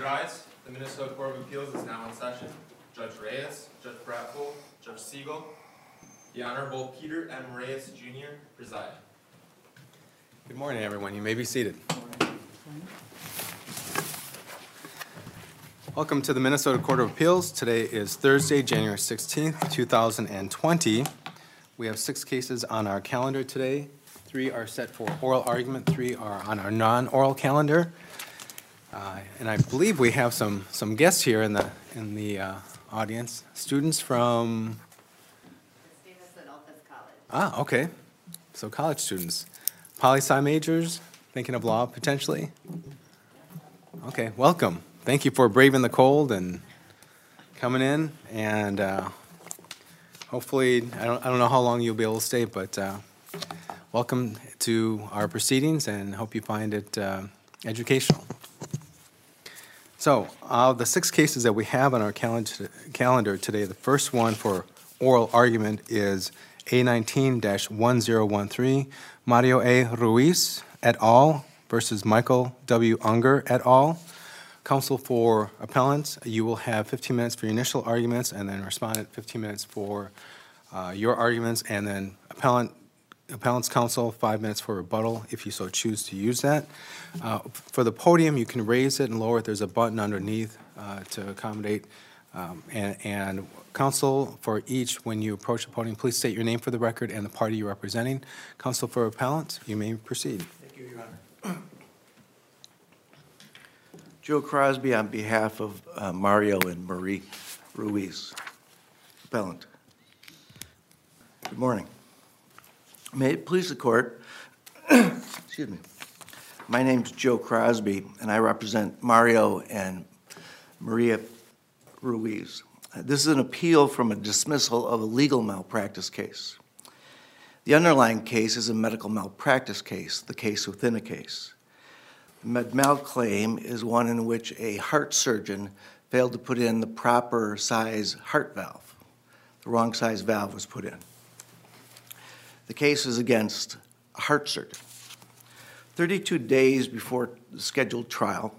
rise. The Minnesota Court of Appeals is now in session. Judge Reyes, Judge Bratful, Judge Siegel, the Honorable Peter M. Reyes, Jr., preside. Good morning, everyone. You may be seated. Welcome to the Minnesota Court of Appeals. Today is Thursday, January 16th, 2020. We have 6 cases on our calendar today. 3 are set for oral argument. 3 are on our non-oral calendar. And I believe we have some guests here in the audience. Students from Davidson College. Okay. So college students. Poli-sci majors, thinking of law potentially? Okay, welcome. Thank you for braving the cold and coming in. And hopefully, I don't know how long you'll be able to stay, but welcome to our proceedings and hope you find it educational. So, the 6 cases that we have on our calendar today, the first one for oral argument is A19-1013, Mario A. Ruiz et al. Versus Michael W. Unger et al. Counsel for appellants, you will have 15 minutes for your initial arguments, and then respondent 15 minutes for your arguments, and then appellant's counsel 5 minutes for rebuttal if you so choose to use that. For the podium, you can raise it and lower it. There's a button underneath to accommodate. And counsel for each, when you approach the podium, please state your name for the record and the party you're representing. Counsel for appellant, you may proceed. Thank you, Your Honor. Joe Crosby on behalf of Mario and Marie Ruiz, appellant. Good morning. May it please the court, excuse me. My name's Joe Crosby, and I represent Mario and Maria Ruiz. This is an appeal from a dismissal of a legal malpractice case. The underlying case is a medical malpractice case, the case within a case. The med-mal claim is one in which a heart surgeon failed to put in the proper size heart valve. The wrong size valve was put in. The case is against a heart surgeon. 32 days before the scheduled trial,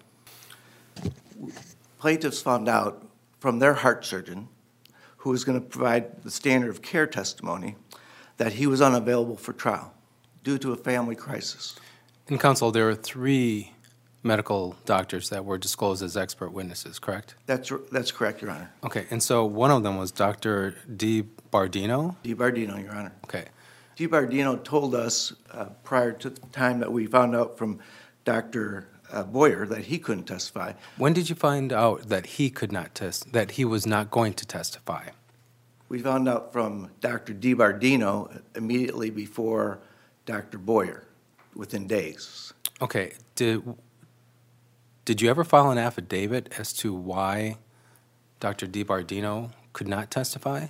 plaintiffs found out from their heart surgeon, who was going to provide the standard of care testimony, that he was unavailable for trial due to a family crisis. And counsel, there are 3 medical doctors that were disclosed as expert witnesses, correct? That's correct, Your Honor. Okay, and so one of them was Dr. DiBardino? DiBardino, Your Honor. Okay. DiBardino told us prior to the time that we found out from Dr. Boyer that he couldn't testify. When did you find out that he could not that he was not going to testify? We found out from Dr. DiBardino immediately before Dr. Boyer, within days. Okay, did you ever file an affidavit as to why Dr. DiBardino could not testify?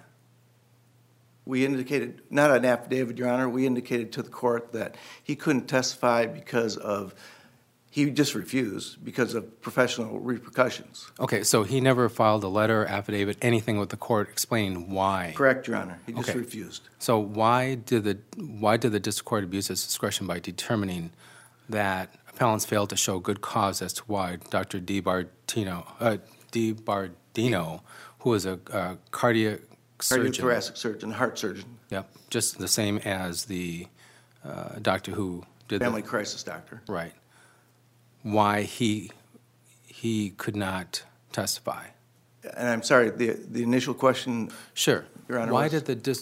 We indicated, not an affidavit, Your Honor, we indicated to the court that he couldn't testify because of, he just refused because of professional repercussions. Okay, so he never filed a letter, affidavit, anything with the court explaining why? Correct, Your Honor. He just Okay. refused. So why did the district court abuse its discretion by determining that appellants failed to show good cause as to why Dr. DiBardino, who was a cardiac surgeon, Cardiothoracic surgeon, heart surgeon, yep, just the same as the doctor who did family crisis doctor. right, why he could not testify? And I'm sorry, the initial question, Sure. Your Honor, Why was-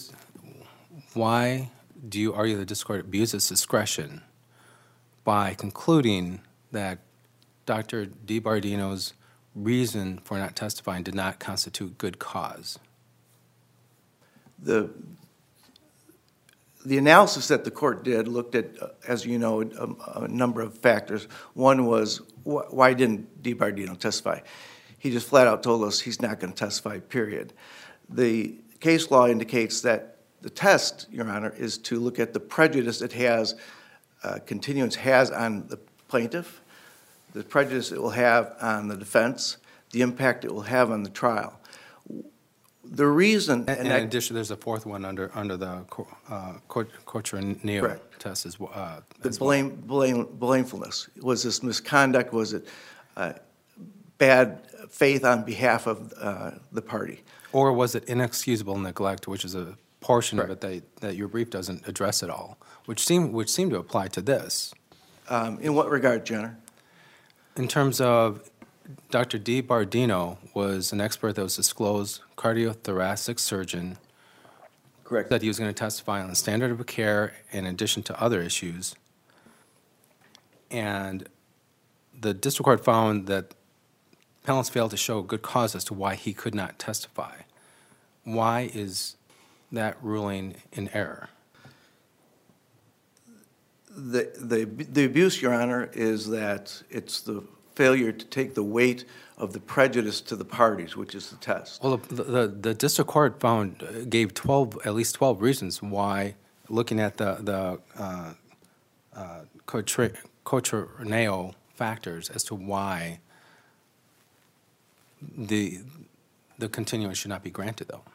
why do you argue the district court abused its discretion by concluding that Dr. DiBardino's reason for not testifying did not constitute good cause? the analysis that the court did looked at, as you know, a number of factors. One was, why didn't DiBardino testify? He just flat out told us he's not going to testify, period. The case law indicates that the test, Your Honor, is to look at the prejudice it has, continuance has on the plaintiff, the prejudice it will have on the defense, the impact it will have on the trial. The reason, And in addition, there's a 4th one under the Cochran-Neal Correct. test as well. the blamefulness. Was this misconduct? Was it bad faith on behalf of the party. Or was it inexcusable neglect, which is a portion of Correct. it that your brief doesn't address at all, which seem to apply to this? In what regard, Jenner? In terms of Dr. D. Bardino was an expert that was disclosed, cardiothoracic surgeon, Correct. that he was going to testify on the standard of care in addition to other issues. And the district court found that appellants failed to show good cause as to why he could not testify. Why is that ruling in error? The abuse, Your Honor, is that it's the failure to take the weight of the prejudice to the parties, which is the test. Well, the district court gave at least 12 reasons why, looking at the Cochraneo factors as to why the continuance should not be granted, though.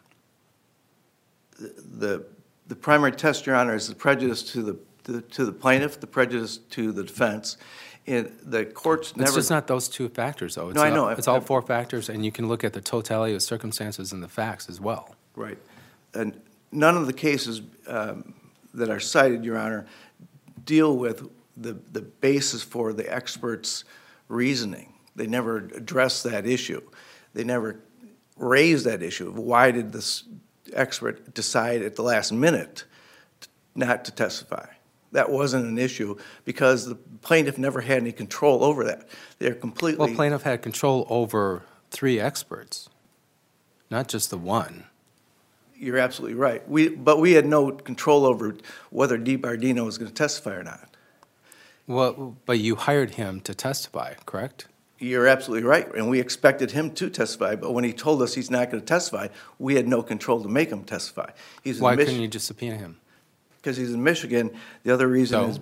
The primary test, Your Honor, is the prejudice to the plaintiff, the prejudice to the defense. The courts never... It's just not those two factors, though. No, I know. It's all four factors, and you can look at the totality of circumstances and the facts as well. Right. And none of the cases that are cited, Your Honor, deal with the basis for the expert's reasoning. They never address that issue. They never raise that issue of why did this expert decide at the last minute not to testify. That wasn't an issue because the plaintiff never had any control over that. They're completely... Well, plaintiff had control over 3 experts, not just the one. You're absolutely right. But we had no control over whether D. Bardino was going to testify or not. Well, but you hired him to testify, correct? You're absolutely right, and we expected him to testify, but when he told us he's not going to testify, we had no control to make him testify. Why couldn't you just subpoena him? Because he's in Michigan. The other reason is...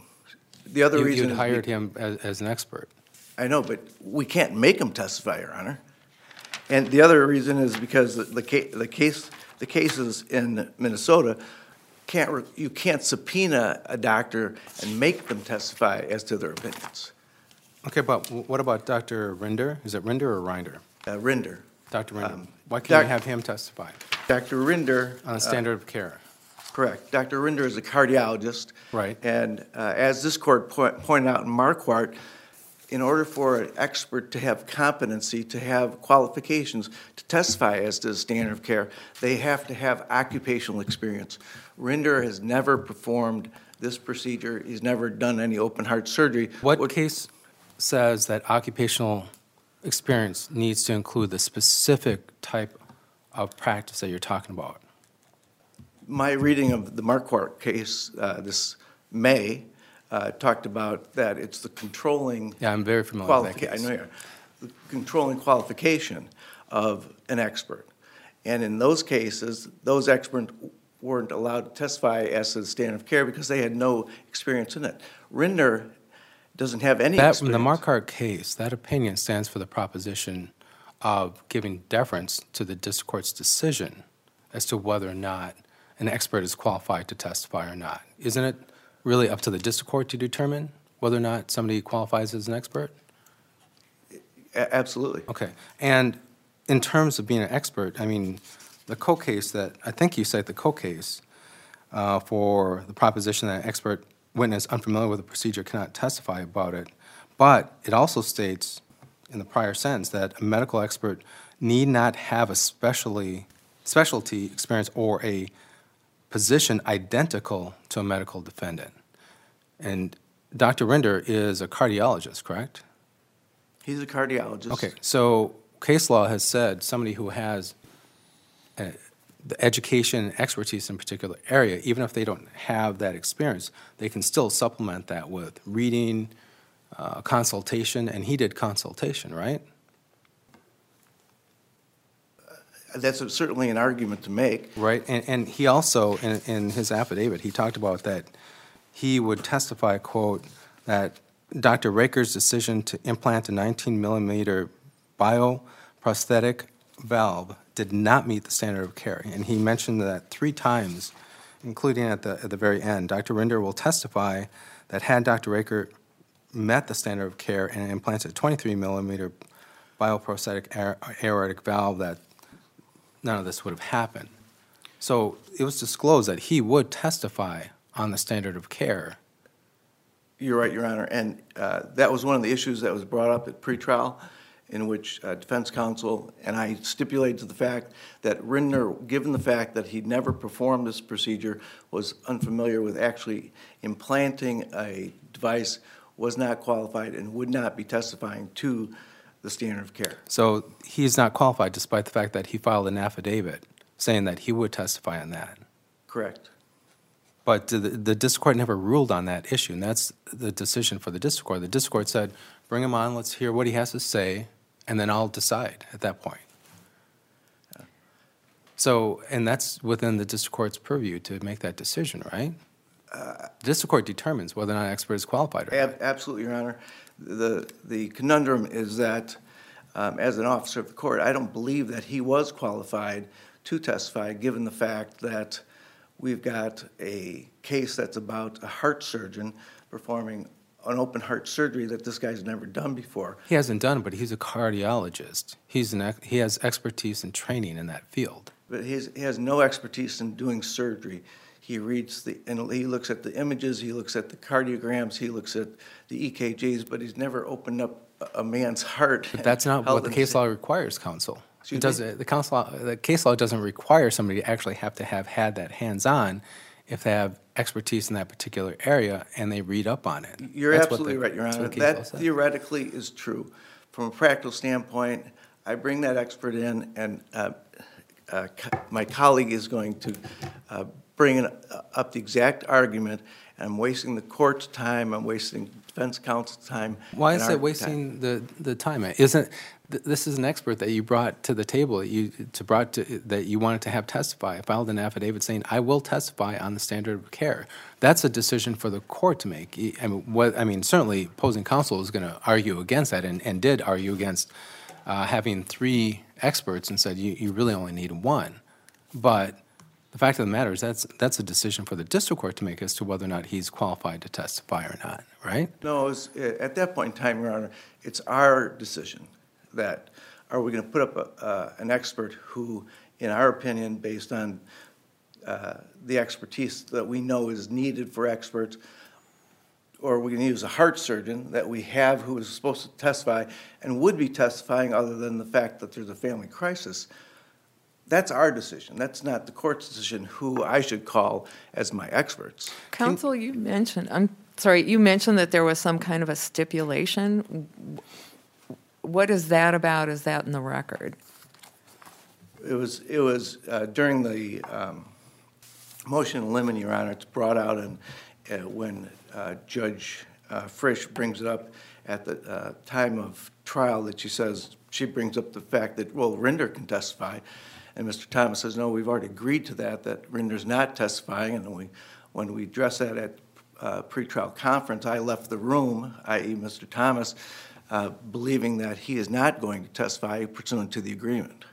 You'd hired him as an expert. I know, but we can't make him testify, Your Honor. And the other reason is because the cases in Minnesota, you can't subpoena a doctor and make them testify as to their opinions. Okay, but what about Dr. Rinder? Is it Rinder or Rinder? Rinder. Dr. Rinder. Why can't you have him testify Dr. Rinder... on the standard of care? Correct. Dr. Rinder is a cardiologist. Right. And as this court pointed out in Marquardt, in order for an expert to have competency, to have qualifications to testify as to the standard of care, they have to have occupational experience. Rinder has never performed this procedure. He's never done any open heart surgery. What case says that occupational experience needs to include the specific type of practice that you're talking about? My reading of the Marquardt case this May talked about that it's the controlling... Yeah, I'm very familiar with that case. I know you are. The controlling qualification of an expert. And in those cases, those experts weren't allowed to testify as to the standard of care because they had no experience in it. Rinder doesn't have any experience. In the Marquardt case, that opinion stands for the proposition of giving deference to the district court's decision as to whether or not an expert is qualified to testify or not. Isn't it really up to the district court to determine whether or not somebody qualifies as an expert? Absolutely. Okay. And in terms of being an expert, I mean, the Coe case that, I think you cite the Coe case for the proposition that an expert witness unfamiliar with the procedure cannot testify about it, but it also states in the prior sentence that a medical expert need not have a specialty experience or a position identical to a medical defendant. And Dr. Rinder is a cardiologist, correct? He's a cardiologist. Okay, so case law has said somebody who has the education and expertise in a particular area, even if they don't have that experience, they can still supplement that with reading, consultation, and he did consultation, right? That's certainly an argument to make. Right, and he also, in his affidavit, he talked about that he would testify, quote, that Dr. Raker's decision to implant a 19-millimeter bioprosthetic valve did not meet the standard of care. And he mentioned that 3 times, including at the very end. Dr. Rinder will testify that had Dr. Raker met the standard of care and implanted a 23-millimeter bioprosthetic aortic valve, that none of this would have happened. So it was disclosed that he would testify on the standard of care. You're right, Your Honor, and that was one of the issues that was brought up at pretrial, in which defense counsel and I stipulated to the fact that Rindner, given the fact that he'd never performed this procedure, was unfamiliar with actually implanting a device, was not qualified, and would not be testifying to the standard of care. So he's not qualified despite the fact that he filed an affidavit saying that he would testify on that. Correct. But the district court never ruled on that issue, and that's the decision for the district court. The district court said, bring him on, let's hear what he has to say, and then I'll decide at that point. So, and that's within the district court's purview to make that decision, right? The district court determines whether or not an expert is qualified or not. Absolutely, Your Honor. The conundrum is that, as an officer of the court, I don't believe that he was qualified to testify, given the fact that we've got a case that's about a heart surgeon performing an open heart surgery that this guy's never done before. He hasn't done it, but he's a cardiologist. He has expertise and training in that field. But he has no expertise in doing surgery. He reads and he looks at the images, he looks at the cardiograms, he looks at the EKGs, but he's never opened up a man's heart. But that's not what the case law requires, counsel. Excuse me? The case law doesn't require somebody to actually have to have had that hands-on if they have expertise in that particular area and they read up on it. You're That's absolutely right, Your Honor. That theoretically is true. From a practical standpoint, I bring that expert in, and my colleague is going to bring up the exact argument, and I'm wasting the court's time, I'm wasting defense counsel's time. Why is it wasting the time? This is an expert that you brought to the table, that you wanted to have testify, filed an affidavit saying, I will testify on the standard of care. That's a decision for the court to make. I mean, certainly opposing counsel is going to argue against that, and did argue against having 3 experts and said you really only need 1. But the fact of the matter is that's a decision for the district court to make as to whether or not he's qualified to testify or not, right? No, at that point in time, Your Honor, it's our decision that are we going to put up an expert who, in our opinion, based on the expertise that we know is needed for experts, or we're going to use a heart surgeon that we have who is supposed to testify and would be testifying other than the fact that there's a family crisis. That's our decision. That's not the court's decision who I should call as my experts. Counsel, you mentioned that there was some kind of a stipulation. What is that about? Is that in the record? It was during the motion in limine, Your Honor. It's brought out when Judge Frisch brings it up at the time of trial that she brings up the fact that, well, Rindner can testify. And Mr. Thomas says, no, we've already agreed to that Rindner's not testifying. And when we addressed that at pretrial conference, I left the room, i.e. Mr. Thomas, believing that he is not going to testify pursuant to the agreement.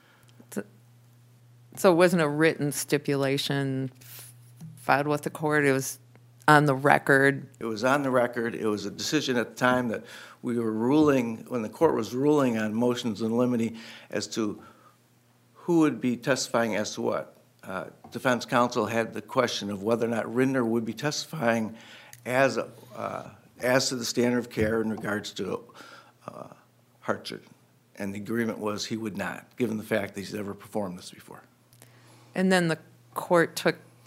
So it wasn't a written stipulation filed with the court? It was on the record? It was on the record. It was a decision at the time that we were ruling, when the court was ruling on motions in limine as to who would be testifying as to what. Defense counsel had the question of whether or not Rindner would be testifying as to the standard of care in regards to heart surgery. And the agreement was he would not, given the fact that he's never performed this before. And then the court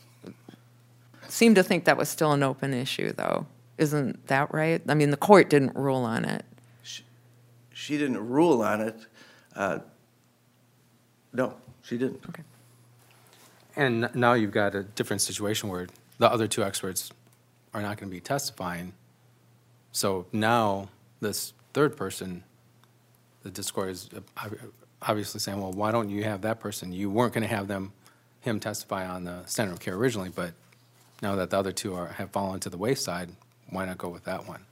seemed to think that was still an open issue, though. Isn't that right? I mean, the court didn't rule on it. She didn't rule on it. No, she didn't. Okay. And now you've got a different situation where the other 2 experts are not going to be testifying. So now this third person, the district court is obviously saying, well, why don't you have that person? You weren't going to have him testify on the standard of care originally, but now that the other 2 have fallen to the wayside, why not go with that one?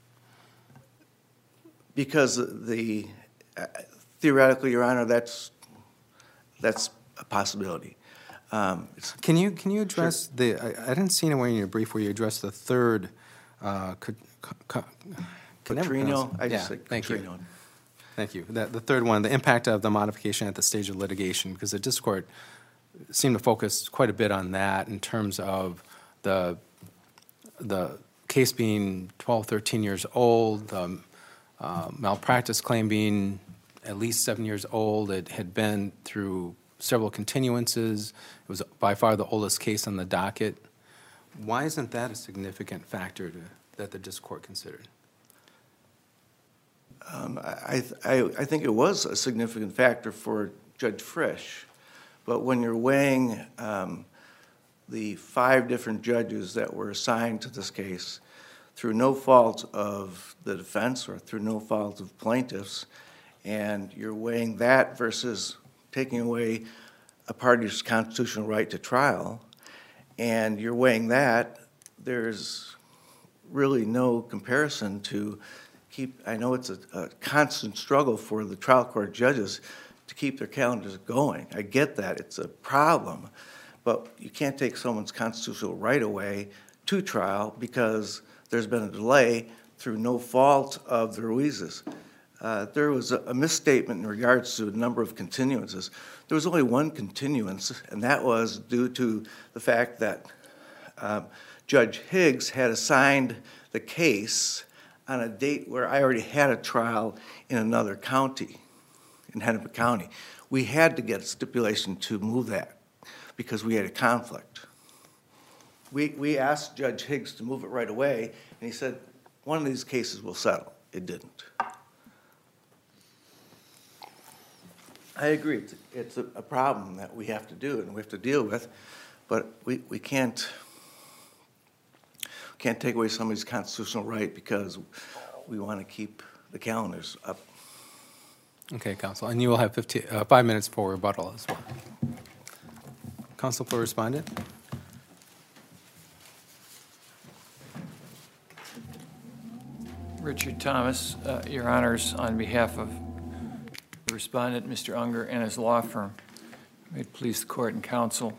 Because theoretically, Your Honor, that's a possibility. Can you address I didn't see anywhere in your brief where you addressed the third Petrino. I just said thank Petrino. you. Thank you. The third one, the impact of the modification at the stage of litigation, because the district court seemed to focus quite a bit on that in terms of the case being 12, 13 years old, the malpractice claim being at least 7 years old. It had been through several continuances. It was by far the oldest case on the docket. Why isn't that a significant factor that the district court considered? I think it was a significant factor for Judge Frisch, but when you're weighing the 5 different judges that were assigned to this case through no fault of the defense or through no fault of plaintiffs, and you're weighing that versus taking away a party's constitutional right to trial, and you're weighing that, there's really no comparison to I know it's a constant struggle for the trial court judges to keep their calendars going. I get that. It's a problem. But you can't take someone's constitutional right away to trial because there's been a delay through no fault of the Ruizes. There was a misstatement in regards to the number of continuances. There was only one continuance, and that was due to the fact that Judge Higgs had assigned the case on a date where I already had a trial in another county, in Hennepin County. We had to get a stipulation to move that because we had a conflict. We asked Judge Higgs to move it right away, and he said, one of these cases will settle. It didn't. I agree. It's a problem that we have to do and we have to deal with, but we can't take away somebody's constitutional right because we want to keep the calendars up. Okay, counsel, and you will have 5 minutes for rebuttal as well. Counsel for respondent. Richard Thomas, Your Honors, on behalf of the respondent, Mr. Unger, and his law firm. May it please the court and counsel.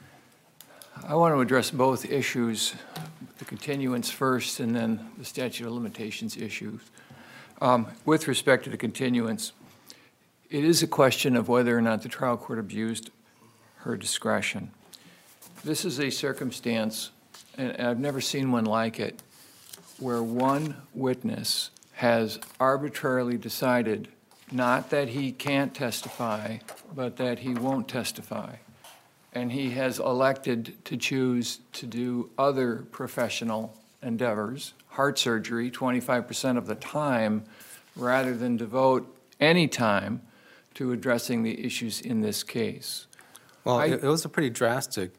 I want to address both issues, the continuance first and then the statute of limitations issues. With respect to the continuance, it is a question of whether or not the trial court abused her discretion. This is a circumstance, and I've never seen one like it, where one witness has arbitrarily decided not that he can't testify, but that he won't testify. And he has elected to choose to do other professional endeavors, heart surgery, 25% of the time, rather than devote any time to addressing the issues in this case. Well, it was a pretty drastic,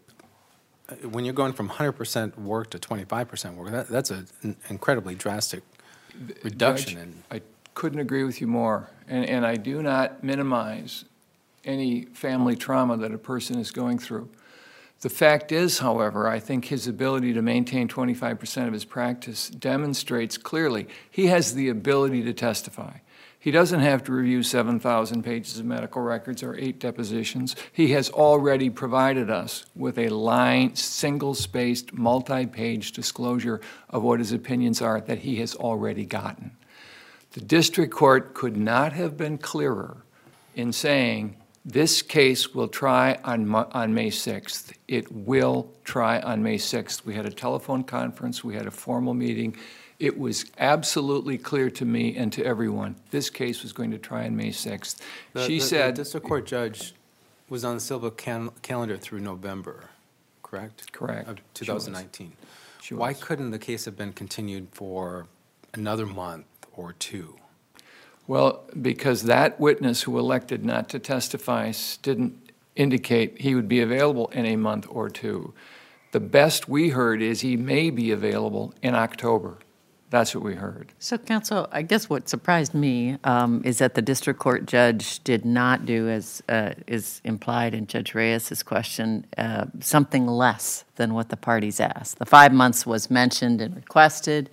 when you're going from 100% work to 25% work, that's an incredibly drastic reduction. Judge, I couldn't agree with you more, and I do not minimize any family trauma that a person is going through. The fact is, however, I think his ability to maintain 25% of his practice demonstrates clearly he has the ability to testify. He doesn't have to review 7,000 pages of medical records or 8 depositions. He has already provided us with a single-spaced, multi-page disclosure of what his opinions are that he has already gotten. The district court could not have been clearer in saying, this case will try on May 6th. It will try on May 6th. We had a telephone conference. We had a formal meeting. It was absolutely clear to me and to everyone this case was going to try on May 6th. She said... The district court judge was on the civil calendar through November, correct? Correct. Of 2019. She Why was. couldn't the case have been continued for another month or 2? Well, because that witness who elected not to testify didn't indicate he would be available in a month or 2. The best we heard is he may be available in October. That's what we heard. So, counsel, I guess what surprised me is that the district court judge did not do, as is implied in Judge Reyes's question, something less than what the parties asked. The 5 months was mentioned and requested,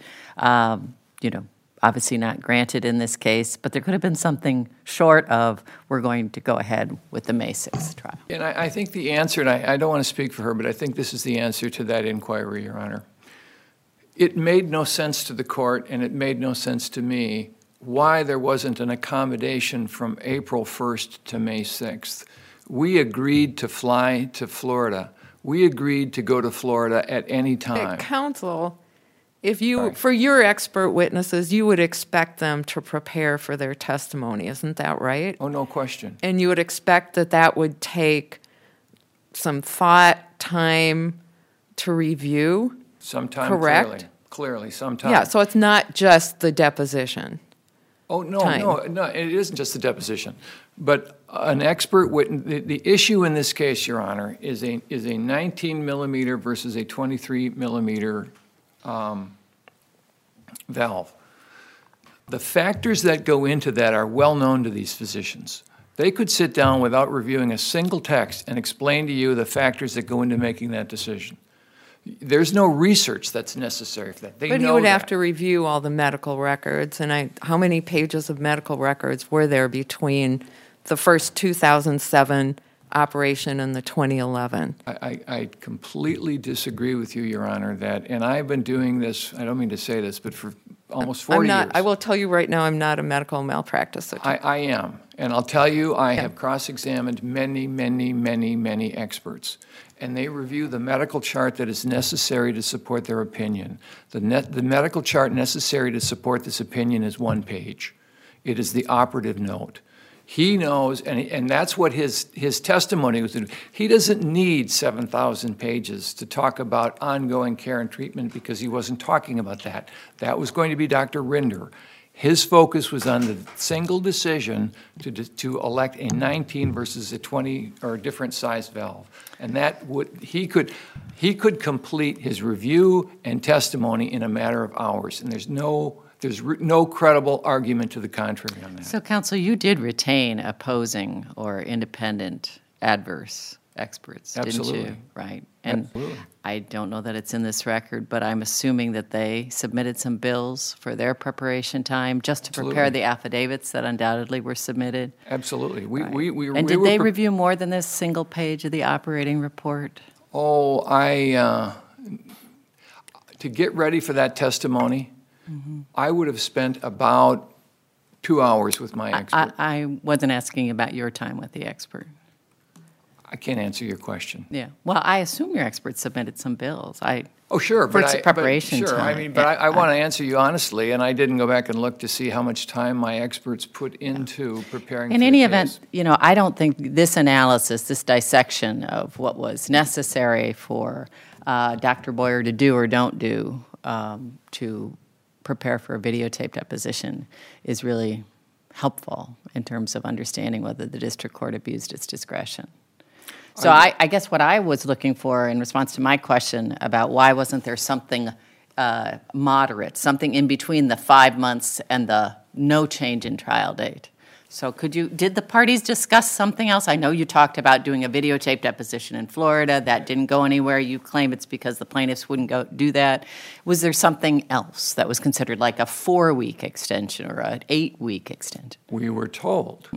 obviously not granted in this case, but there could have been something short of, we're going to go ahead with the May 6th trial. And I think the answer, and I don't want to speak for her, but I think this is the answer to that inquiry, Your Honor. It made no sense to the court, and it made no sense to me why there wasn't an accommodation from April 1st to May 6th. We agreed to fly to Florida. We agreed to go to Florida at any time. Counsel, if you, Sorry. for your expert witnesses, you would expect them to prepare for their testimony, isn't that right? Oh, no question. And you would expect that that would take some thought, time to review? Sometime Correct? Clearly, sometime. Yeah, so it's not just the deposition. Oh, no, time. no, it isn't just the deposition. But an expert witness, the issue in this case, Your Honor, is a 19 millimeter versus a 23 millimeter valve. The factors that go into that are well known to these physicians. They could sit down without reviewing a single text and explain to you the factors that go into making that decision. There's no research that's necessary for that. They But know he would have that. to review all the medical records, and how many pages of medical records were there between the first 2007 operation and the 2011? I completely disagree with you, Your Honor, that, and I've been doing this, I don't mean to say this, but for almost 40 years. I will tell you right now, I'm not a medical malpractice attorney. I am, and I'll tell you, I have cross-examined many experts, and they review the medical chart that is necessary to support their opinion. The medical chart necessary to support this opinion is one page. It is the operative note. He knows, and that's what his testimony was. He doesn't need 7,000 pages to talk about ongoing care and treatment because he wasn't talking about that. That was going to be Dr. Rinder. His focus was on the single decision to elect a 19 versus a 20 or a different size valve, and that he could complete his review and testimony in a matter of hours, and there's no credible argument to the contrary on that. So, counsel, you did retain opposing or independent adverse experts, didn't Absolutely. you? Right. And Absolutely. I don't know that it's in this record, but I'm assuming that they submitted some bills for their preparation time just to prepare Absolutely. the affidavits that undoubtedly were submitted. Absolutely. And did they review more than this single page of the operating report? Oh, to get ready for that testimony, I would have spent about 2 hours with my expert. I wasn't asking about your time with the expert. I can't answer your question. Yeah. Well, I assume your expert submitted some bills. Oh, sure. For but preparation Sure. time. I mean, but I want to answer you honestly, and I didn't go back and look to see how much time my experts put into preparing In for any the event, case. I don't think this analysis, this dissection of what was necessary for Dr. Boyer to do or don't do to prepare for a videotape deposition is really helpful in terms of understanding whether the district court abused its discretion. So I guess what I was looking for in response to my question about why wasn't there something moderate, something in between the 5 months and the no change in trial date. So did the parties discuss something else? I know you talked about doing a videotape deposition in Florida. That didn't go anywhere. You claim it's because the plaintiffs wouldn't go do that. Was there something else that was considered like a 4-week extension or an 8-week extension? We were told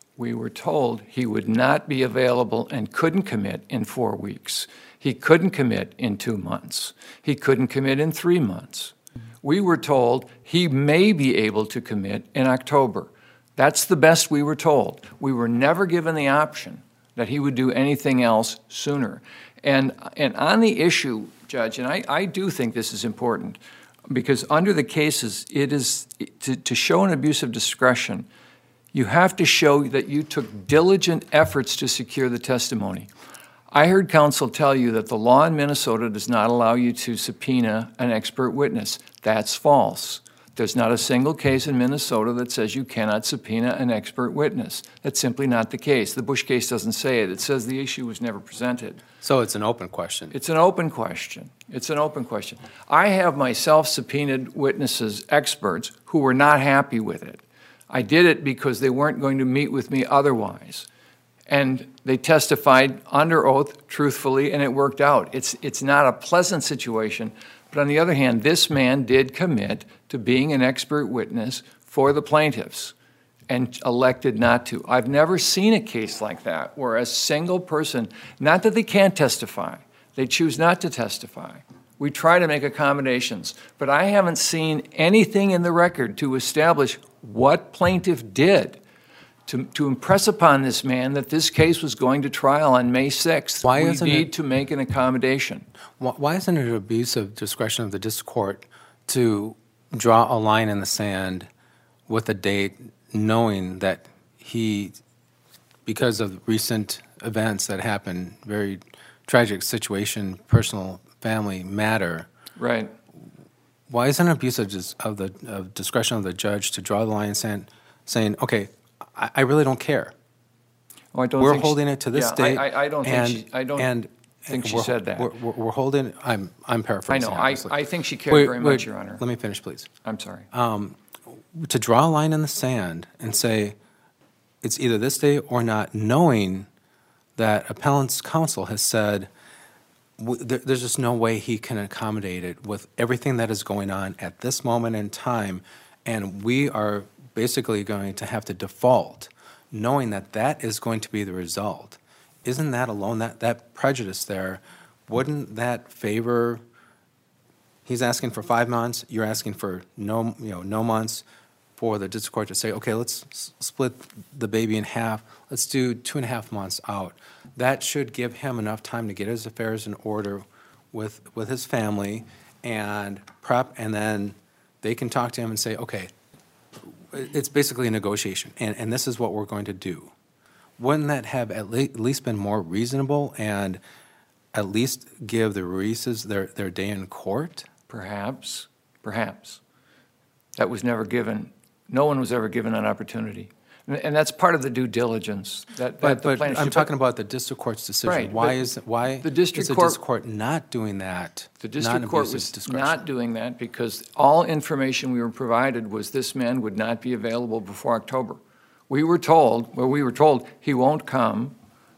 he would not be available and couldn't commit in 4 weeks. He couldn't commit in 2 months. He couldn't commit in 3 months. We were told he may be able to commit in October. That's the best we were told. We were never given the option that he would do anything else sooner. And on the issue, Judge, and I do think this is important, because under the cases, it is to show an abuse of discretion, you have to show that you took diligent efforts to secure the testimony. I heard counsel tell you that the law in Minnesota does not allow you to subpoena an expert witness. That's false. There's not a single case in Minnesota that says you cannot subpoena an expert witness. That's simply not the case. The Bush case doesn't say it. It says the issue was never presented. So it's an open question. It's an open question. It's an open question. I have myself subpoenaed witnesses, experts, who were not happy with it. I did it because they weren't going to meet with me otherwise. And they testified under oath truthfully, and it worked out. It's not a pleasant situation. But on the other hand, this man did commit to being an expert witness for the plaintiffs and elected not to. I've never seen a case like that where a single person, not that they can't testify, they choose not to testify. We try to make accommodations, but I haven't seen anything in the record to establish what plaintiff did to impress upon this man that this case was going to trial on May 6th. Why we isn't need it- to make an accommodation. Why isn't it an abuse of discretion of the district court to draw a line in the sand with a date, knowing that he, because of recent events that happened, very tragic situation, personal, family matter, Right. why isn't it an abuse of discretion of the judge to draw the line in the sand, saying, okay, I really don't care. Oh, I don't We're think she- holding it to this yeah, date. I don't think she, I don't and think she we're- said that. We're holding, I'm I paraphrasing. know. obviously. I think she cared Wait, very wait, much, Your Honor. Let me finish, please. I'm sorry. To draw a line in the sand and say it's either this day or not, knowing that appellant's counsel has said there's just no way he can accommodate it with everything that is going on at this moment in time, and we are basically going to have to default, knowing that that is going to be the result. Isn't that alone, that prejudice there, wouldn't that favor, he's asking for 5 months, you're asking for no months, for the district court to say, okay, let's split the baby in half, let's do 2.5 months out. That should give him enough time to get his affairs in order with his family and prep, and then they can talk to him and say, okay, it's basically a negotiation, and this is what we're going to do. Wouldn't that have at least been more reasonable and at least give the Ruizes their day in court? Perhaps. That was never given. No one was ever given an opportunity. And that's part of the due diligence. That But the plaintiff I'm should- talking about the district court's decision. Right, Why but is the district is the court- district court not doing that? The Not district an court abuse of was discretion? not doing that because all information we were provided was this man would not be available before October. We were told he won't come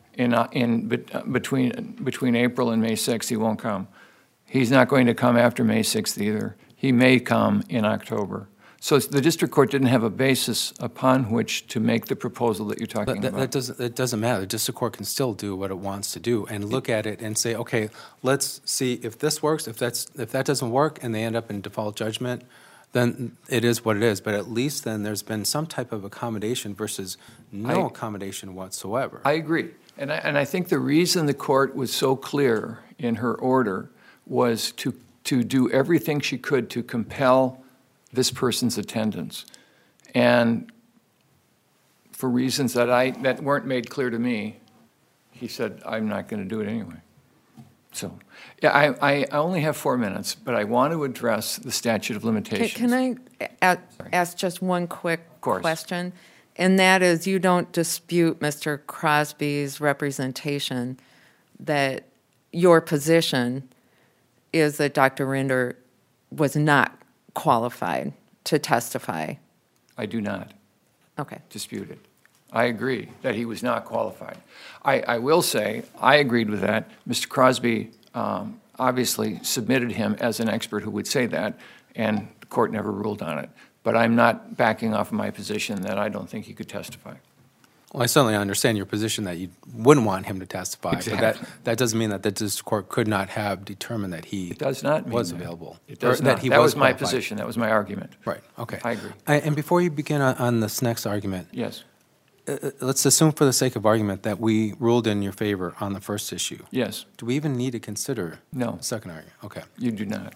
between April and May 6th, he won't come. He's not going to come after May 6th either. He may come in October. So the district court didn't have a basis upon which to make the proposal that you're talking That about. doesn't matter. The district court can still do what it wants to do and look at it and say, okay, let's see if this works. If that doesn't work and they end up in default judgment, then it is what it is. But at least then there's been some type of accommodation versus no accommodation whatsoever. I agree. And I think the reason the court was so clear in her order was to do everything she could to compel this person's attendance. And for reasons that weren't made clear to me, he said, I'm not going to do it anyway. So, yeah, I only have 4 minutes, but I want to address the statute of limitations. Can I ask just one quick course. question? And that is, you don't dispute Mr. Crosby's representation that your position is that Dr. Rinder was not qualified to testify. I do not Okay. dispute it. I agree that he was not qualified. I will say, I agreed with that. Mr. Crosby obviously submitted him as an expert who would say that, and the court never ruled on it. But I'm not backing off of my position that I don't think he could testify. Well, I certainly understand your position that you wouldn't want him to testify. Exactly. But that doesn't mean that the district court could not have determined that he It does not mean was that. available. It does or not. That he That was was my qualified. position. That was my argument. Right, okay. I agree. And before you begin on this next argument, Yes. let's assume for the sake of argument that we ruled in your favor on the first issue. Yes. Do we even need to consider No. the second argument? Okay. You do not.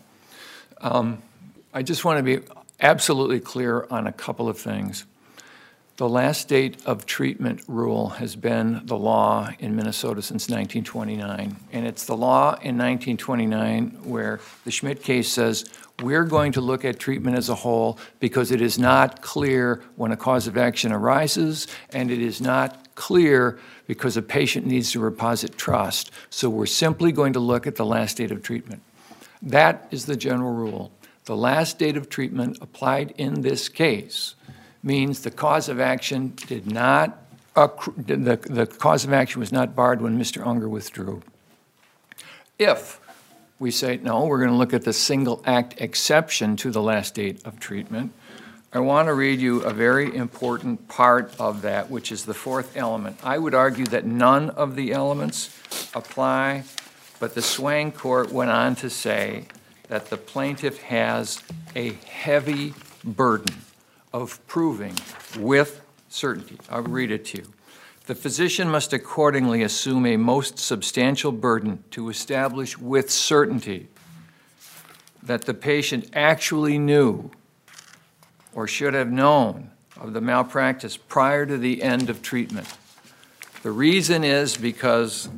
I just want to be absolutely clear on a couple of things. The last date of treatment rule has been the law in Minnesota since 1929. And it's the law in 1929 where the Schmidt case says, we're going to look at treatment as a whole because it is not clear when a cause of action arises, and it is not clear because a patient needs to reposit trust. So we're simply going to look at the last date of treatment. That is the general rule. The last date of treatment applied in this case means the cause of action did not, the cause of action was not barred when Mr. Unger withdrew. If we say, no, we're going to look at the single act exception to the last date of treatment, I want to read you a very important part of that, which is the fourth element. I would argue that none of the elements apply, but the Swain court went on to say that the plaintiff has a heavy burden of proving with certainty. I'll read it to you. The physician must accordingly assume a most substantial burden to establish with certainty that the patient actually knew or should have known of the malpractice prior to the end of treatment. The reason is because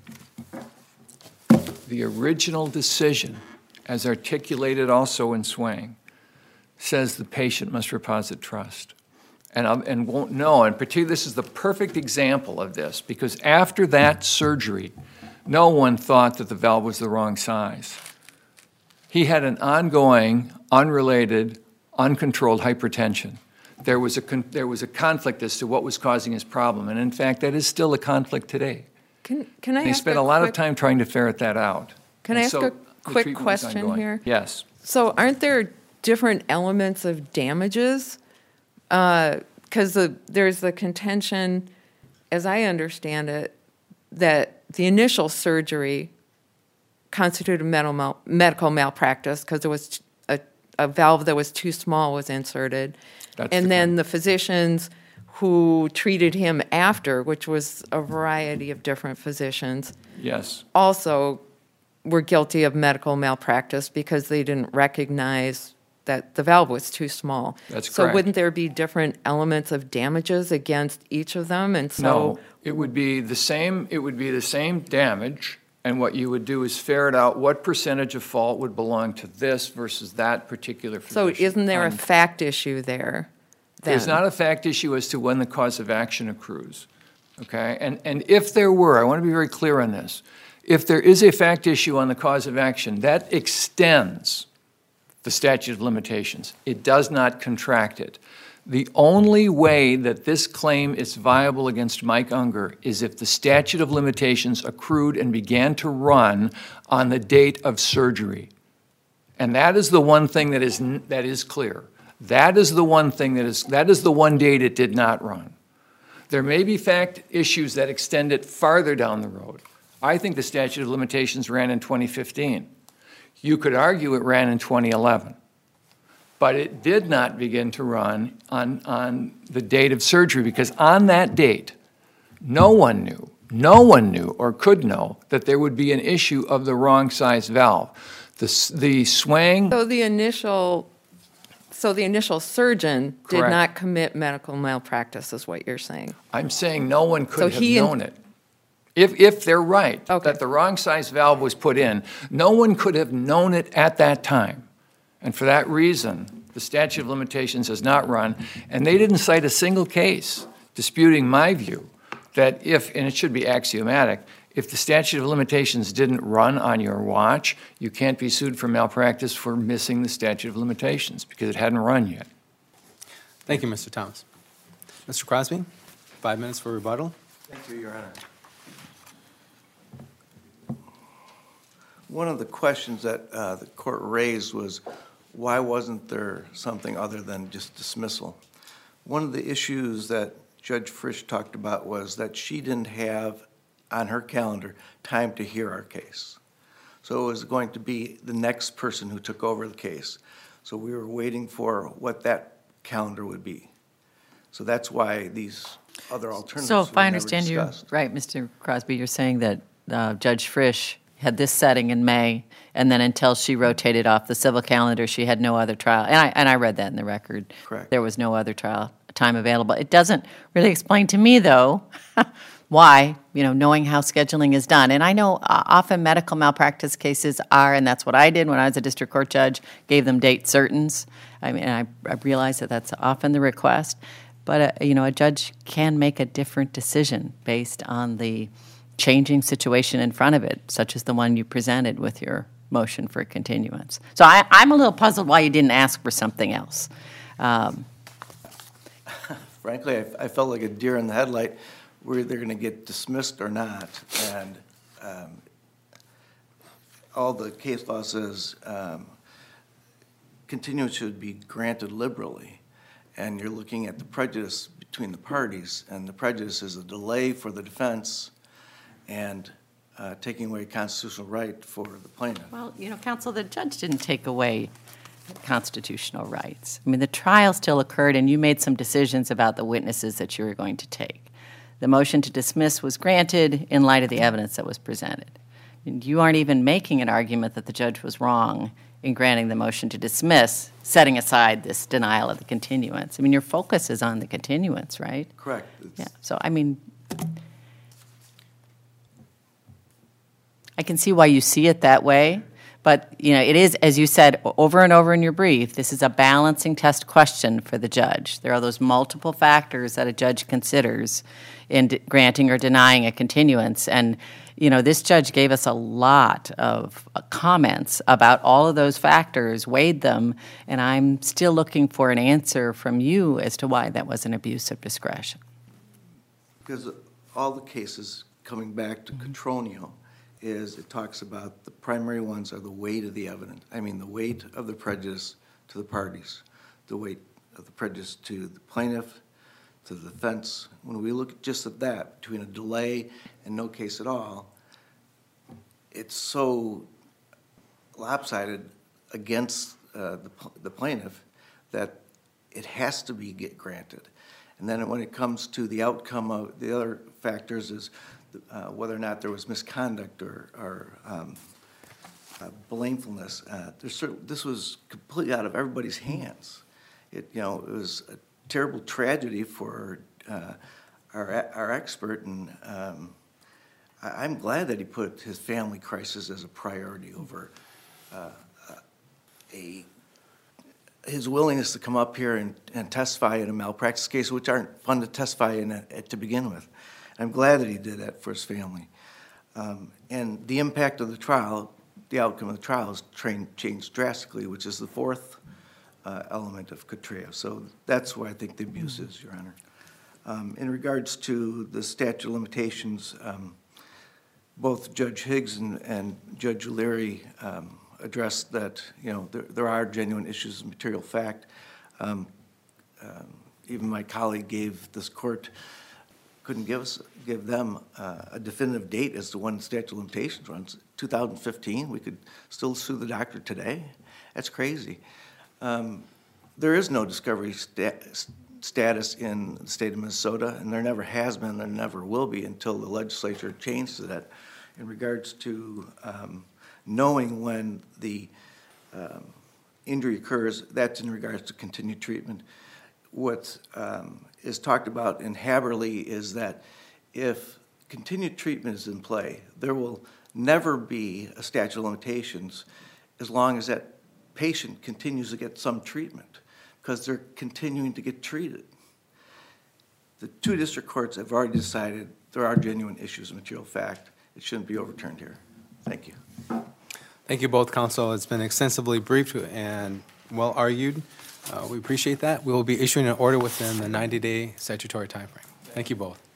the original decision, as articulated also in Swang, says the patient must reposit trust and won't know. And particularly, this is the perfect example of this, because after that surgery, no one thought that the valve was the wrong size. He had an ongoing, unrelated, uncontrolled hypertension. There was a conflict as to what was causing his problem, and in fact, that is still a conflict today. Can I They ask spent a lot of time trying to ferret that out. Can I And ask so a the quick treatment was question ongoing. here? Yes. So aren't there different elements of damages? Because there's the contention, as I understand it, that the initial surgery constituted medical malpractice because there was a valve that was too small was inserted. That's And the then claim. the physicians who treated him after, which was a variety of different physicians, Yes. also were guilty of medical malpractice because they didn't recognize that the valve was too small. That's So correct. wouldn't there be different elements of damages against each of them? And so, No, it would be the same damage, and what you would do is ferret out what percentage of fault would belong to this versus that particular so physician. isn't there a fact issue there? There's then? not a fact issue as to when the cause of action accrues, okay? And if there were, I want to be very clear on this, if there is a fact issue on the cause of action, that extends the statute of limitations. It does not contract it. The only way that this claim is viable against Mike Unger is if the statute of limitations accrued and began to run on the date of surgery. And that is the one thing that is clear. That is the one thing that is the one date it did not run. There may be fact issues that extend it farther down the road. I think the statute of limitations ran in 2015. You could argue it ran in 2011. But it did not begin to run on the date of surgery, because on that date, no one knew or could know that there would be an issue of the wrong size valve. The Swang, So the initial surgeon did Correct. not commit medical malpractice, is what you're saying. I'm saying no one So could have he known it. If they're right, Okay. that the wrong size valve was put in, no one could have known it at that time. And for that reason, the statute of limitations has not run, and they didn't cite a single case disputing my view that if, and it should be axiomatic, if the statute of limitations didn't run on your watch, you can't be sued for malpractice for missing the statute of limitations because it hadn't run yet. Thank you, Mr. Thomas. Mr. Crosby, 5 minutes for rebuttal. Thank you, Your Honor. One of the questions that the court raised was, why wasn't there something other than just dismissal? One of the issues that Judge Frisch talked about was that she didn't have on her calendar time to hear our case. So it was going to be the next person who took over the case. So we were waiting for what that calendar would be. So that's why these other alternatives So were if I never understand you discussed. right, Mr. Crosby, you're saying that Judge Frisch had this setting in May, and then until she rotated off the civil calendar, she had no other trial. And I read that in the record. Correct. There was no other trial time available. It doesn't really explain to me, though, why, knowing how scheduling is done. And I know often medical malpractice cases are, and that's what I did when I was a district court judge, gave them date certains. I mean, I realize that that's often the request. But, a judge can make a different decision based on the changing situation in front of it, such as the one you presented with your motion for continuance. So I'm a little puzzled why you didn't ask for something else. Frankly, I felt like a deer in the headlight. We're either going to get dismissed or not. And all the case law says continuance should be granted liberally. And you're looking at the prejudice between the parties. And the prejudice is a delay for the defense and taking away a constitutional right for the plaintiff. Well, counsel, the judge didn't take away constitutional rights. I mean, the trial still occurred, and you made some decisions about the witnesses that you were going to take. The motion to dismiss was granted in light of the evidence that was presented. And you aren't even making an argument that the judge was wrong in granting the motion to dismiss, setting aside this denial of the continuance. I mean, your focus is on the continuance, right? Correct. Yeah, so I mean, I can see why you see it that way, but, you know, it is, as you said over and over in your brief, this is a balancing test question for the judge. There are those multiple factors that a judge considers in granting or denying a continuance, and, you know, this judge gave us a lot of comments about all of those factors, weighed them, and I'm still looking for an answer from you as to why that was an abuse of discretion. Because all the cases, coming back to Cotroneo, is it talks about the primary ones are the weight of the evidence. I mean, the weight of the prejudice to the parties, the weight of the prejudice to the plaintiff, to the defense. When we look just at that, between a delay and no case at all, it's so lopsided against the plaintiff that it has to be granted. And then when it comes to the outcome of the other factors is whether or not there was misconduct or blamefulness. This was completely out of everybody's hands. It was a terrible tragedy for our expert, and I'm glad that he put his family crisis as a priority over his willingness to come up here and testify in a malpractice case, which aren't fun to testify in to begin with. I'm glad that he did that for his family. And the impact of the trial, the outcome of the trial has changed drastically, which is the fourth element of Cotroneo. So that's why I think the abuse is, Your Honor. In regards to the statute of limitations, both Judge Higgs and Judge O'Leary addressed that, you know, there are genuine issues of material fact. Even my colleague gave this court, couldn't give them a definitive date as to when the statute of limitations runs. 2015, we could still sue the doctor today. That's crazy. There is no discovery status in the state of Minnesota, and there never has been, there never will be until the legislature changes that. In regards to knowing when the injury occurs, that's in regards to continued treatment. What is talked about in Haberly is that if continued treatment is in play, there will never be a statute of limitations as long as that patient continues to get some treatment, because they're continuing to get treated. The two district courts have already decided there are genuine issues of material fact. It shouldn't be overturned here. Thank you. Thank you both, counsel. It's been extensively briefed and well argued. We appreciate that. We will be issuing an order within the 90-day statutory timeframe. Thank you both.